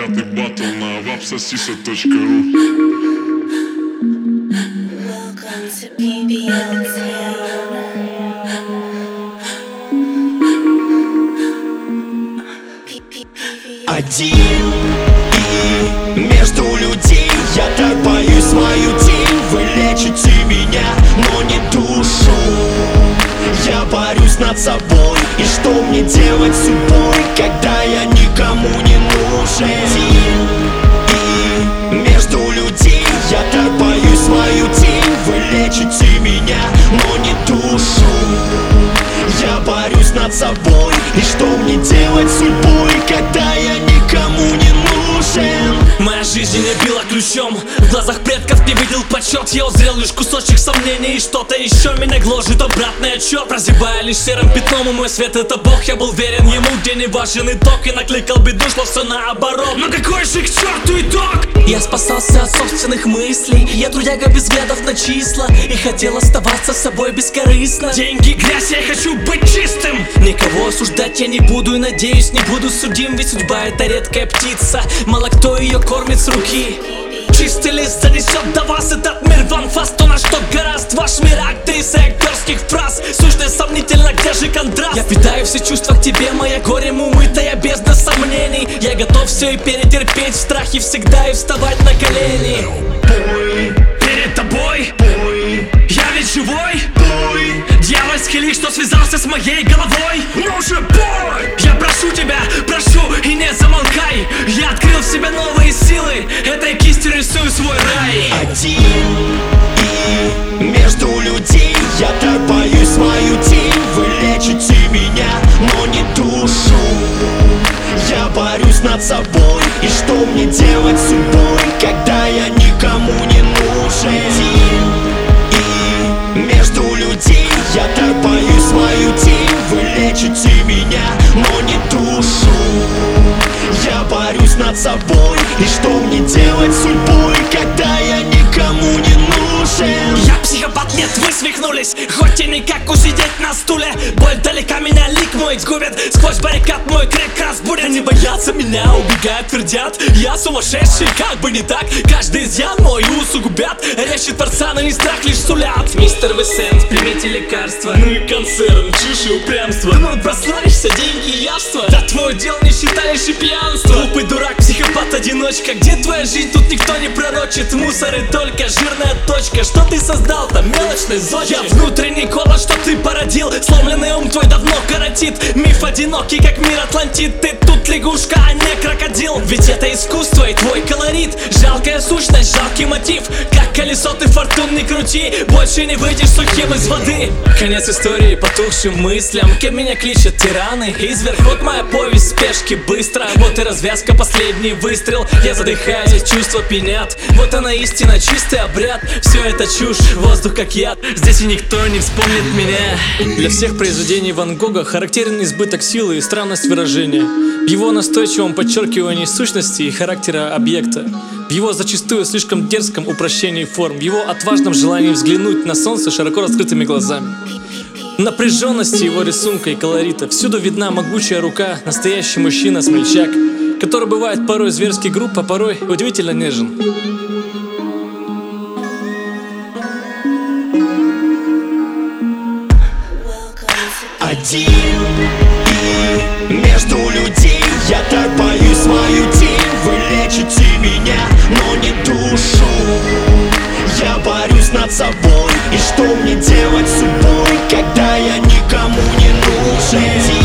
Пятый батл на vapsasisa.ru. Welcome to PBL Town. Один и между людей я так боюсь свою тень. Вы лечите меня, но не душу. Я борюсь над собой, и что мне делать с судьбой, когда я никому не нужен? Один и между людей я так боюсь свою тень. Вы лечите меня, но не душу. Я борюсь над собой, и что мне делать с судьбой, когда я никому не нужен? Моя жизнь не била ключом, в глазах предков не видел почет. Я узрел лишь кусочек сомнений, и что-то еще меня гложет обратный отчет. Прозябая лишь серым пятном, и мой свет это Бог. Я был верен ему, где не важен итог, и накликал беду, шло все наоборот. Но какой же к черту итог? Я спасался от собственных мыслей, я трудяга без взглядов на числа, и хотел оставаться с собой бескорыстно. Деньги, грязь, я хочу быть чистым. Никого осуждать я не буду, и надеюсь не буду судим, ведь судьба это редкая птица, мало кто ее кормит с руки. Чистый лист занесет до вас этот мир в анфас. То, на что гораст ваш мир, актриса актерских фраз. Сущность сомнительно, где же контраст? Я питаю все чувства к тебе, моя горем умытая бездна сомнений. Я готов все и перетерпеть в страхе всегда и вставать на колени. Бой перед тобой, бой, я ведь живой, бой, дьявольский лик, что связался с моей головой. Ну же, бой! Я прошу тебя, прошу и не замолкай. Я открыл в себе новые силы, этой кистью рисую свой рай. Один и между людей я так боюсь свою тень. Вы лечите меня, но не душу. Я борюсь над собой, и что мне делать с судьбой, когда я никому не нужен? Один и между людей я так боюсь свою тень. Вы лечите меня, но не душу. Я борюсь над собой, и что мне делать с судьбой, когда я никому не нужен? Я психопат, нет, вы свихнулись, хоть и никак усидеть на стуле. Боль далека, меня лик мой сгубит, сквозь баррикад мой крик разбудит. Они боятся меня, убегают, твердят, я сумасшедший, как бы не так. Каждый изъян мой усугубят, речи творца, но не страх лишь сулят. Мистер Висент, примите лекарства. Ну и концерн, чушь и упрямство. Думал, прославишься, деньги и явство, да твой дел не считаешь и пьянство. Глупый дурак, психопат-одиночка, где твоя жизнь, тут никто не пророчит. Мусор и только жирная точка, что ты создал там, мелочный зодчий. Я внутренний голод, что ты породил, сломленный ум твой давно коротит. Миф одинокий, как мир Атлантид, ты тут лягушка, а не крокодил. Ведь это искусство и твой колорит, жалкая сущность, жалкий мотив. Как колесо ты фортун не крути, больше не выйдешь сухим из воды. Конец истории потухшим мыслям, кем меня кличат тираны. Изверг, вот моя повесть, спешки быстро, вот и развязка, последний выстрел. Я задыхаюсь, чувства пьянят, вот она истина, чистый обряд. Все это чушь, воздух как яд, здесь и никто не вспомнит меня. Для всех произведений Ван Гога характерен избыток силы и странность выражения. В его настойчивом подчеркивании сущности и характера объекта, в его зачастую слишком дерзком упрощении форм, в его отважном желании взглянуть на солнце широко раскрытыми глазами. Напряженности его рисунка и колорита всюду видна могучая рука, настоящий мужчина-смельчак, который бывает порой зверски груб, а порой удивительно нежен. Один и между людей я так боюсь свою тень. Вы лечите меня, но не душу. Я борюсь над собой, и что мне делать с судьбой, когда я никому не нужен?